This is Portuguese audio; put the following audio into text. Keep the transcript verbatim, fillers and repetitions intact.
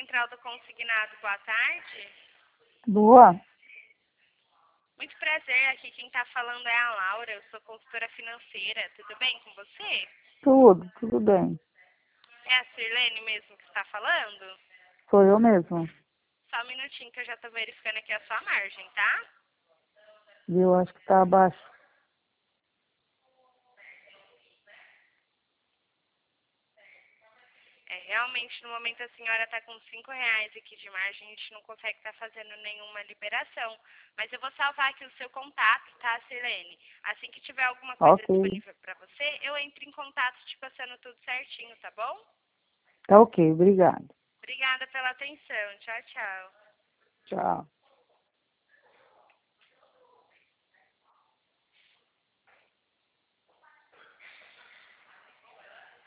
Central do Consignado, boa tarde. Boa. Muito prazer, aqui quem está falando é a Laura, eu sou consultora financeira, tudo bem com você? Tudo, tudo bem. É a Sirlene mesmo que está falando? Sou eu mesmo. Só um minutinho que eu já estou verificando aqui a sua margem, tá? Eu acho que tá abaixo. É, realmente no momento a senhora está com cinco reais aqui de margem, a gente não consegue estar fazendo nenhuma liberação. Mas eu vou salvar aqui o seu contato, tá, Sirlene? Assim que tiver alguma coisa Ok. disponível para você, eu entro em contato te passando tudo certinho, tá bom? Tá ok, obrigado. Obrigada pela atenção. Tchau, tchau. Tchau.